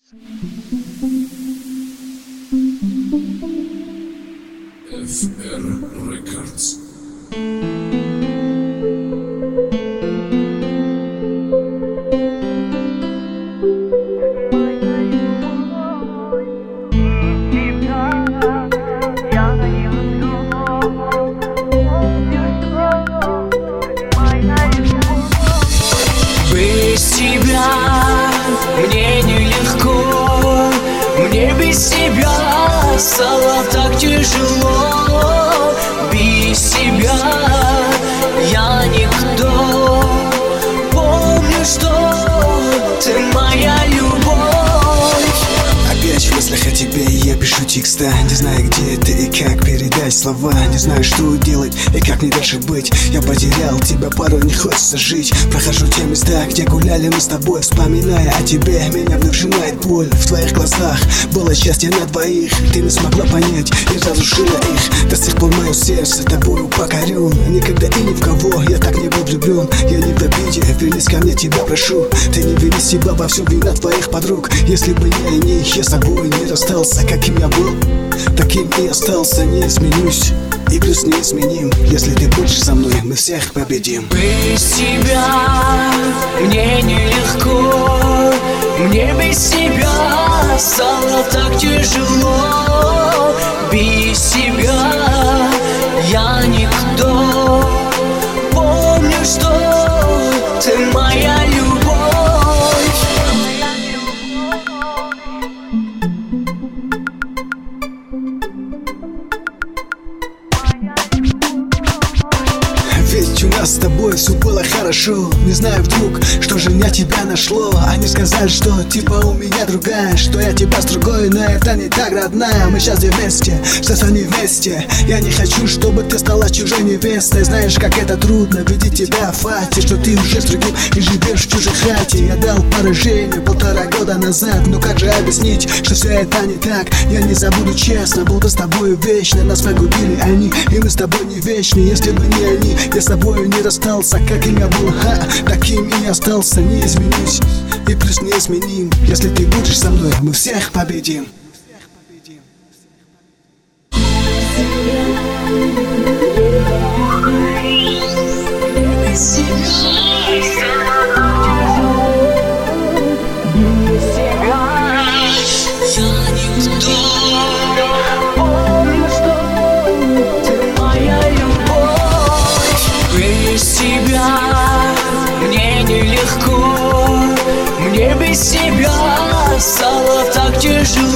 FR Records. Без тебя мне нелегко, мне без тебя стало так тяжело. Без тебя я никто, помню, что ты моя любовь. Опять в мыслях о тебе я пишу текста. Не знаю, где ты и как передать слова. Не знаю, что делать и как мне дальше быть. Я потерял тебя, порой не хочется жить. Прохожу те места, где гуляли мы с тобой. Вспоминая о тебе, меня вновь сжимает боль. В твоих глазах было счастье на двоих. Ты не смогла понять и разрушила их. До сих пор мое сердце тобою покорен. Никогда и ни в кого я так не был влюблен. Я не в обиде, вернись ко мне, тебя прошу. Ты не вини себя, во всем вина твоих подруг. Если бы не они, я с тобой не расстался. Каким я был, таким и остался. Не изменюсь и плюс не изменим. Если ты будешь со мной, мы всех победим. Без тебя мне нелегко, мне без тебя стало так тяжело. Без тебя я никто, помню, что ты моя любовь. Ведь у нас с тобой все было хорошо. Не знаю вдруг, что же меня тебя нашло. Они сказали, что типа у меня другая, что я тебя с другой, но это не так, родная. Мы сейчас вместе, сейчас они вместе. Я не хочу, чтобы ты стала чужой невестой. Знаешь, как это трудно видеть тебя в фате, что ты уже с другим и живешь в чужой хате. Я дал поражение 1,5 года назад. Но как же объяснить, что все это не так? Я не забуду честно, буду с тобой вечно. Нас погубили они, и мы с тобой не вечны. Если бы не они, я с тобой не расстался. Каким я был, таким и остался. Не изменюсь и плюс не изменим. Если ты будешь со мной, мы всех победим. Мне нелегко, мне без тебя стало так тяжело.